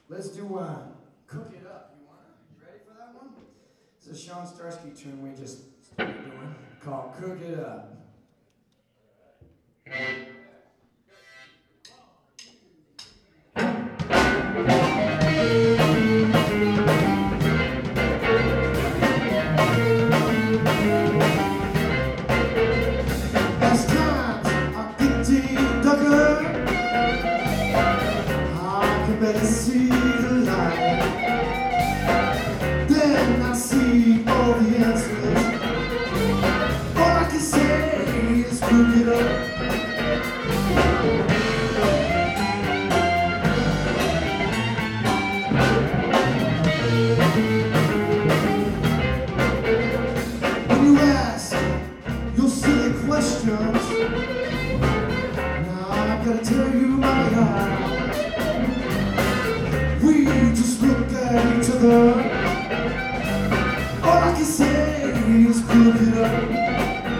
Let's do Cook It Up. You ready for that one? It's a Sean Starsky tune we just started doing called Cook It Up. Last times I picked it dugger, I can better see the light. Then I see all the answers. All I can say is cook it up. When you ask your silly questions, now I gotta tell you my heart. We just look at each other. All I can say is cook it up.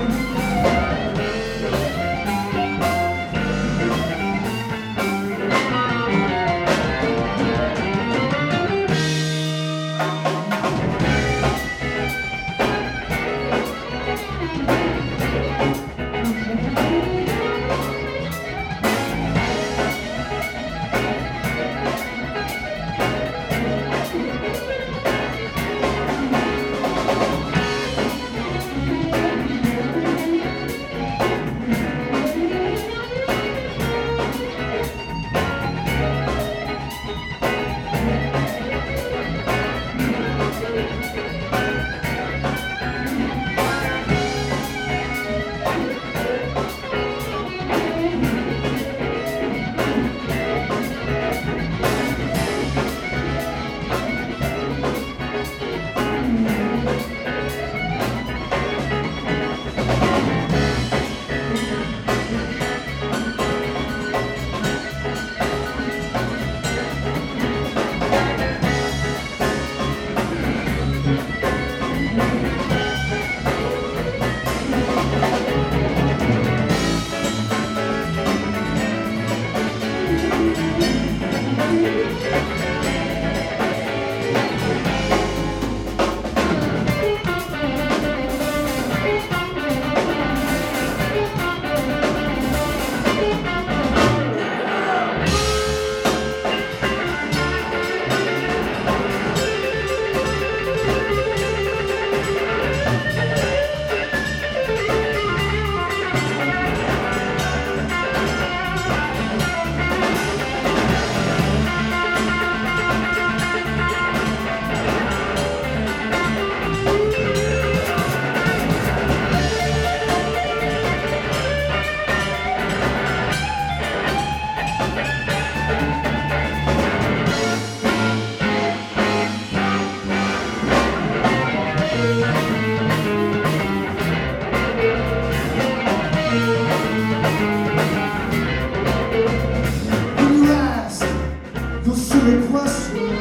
Silly questions.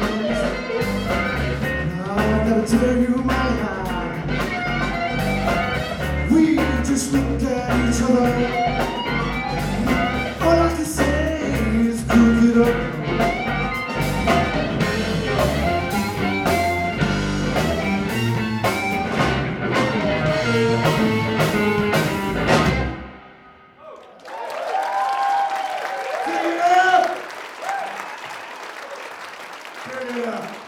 Now I gotta tell you my heart. We just looked at each other. All I can say is cook it up. Turn it up.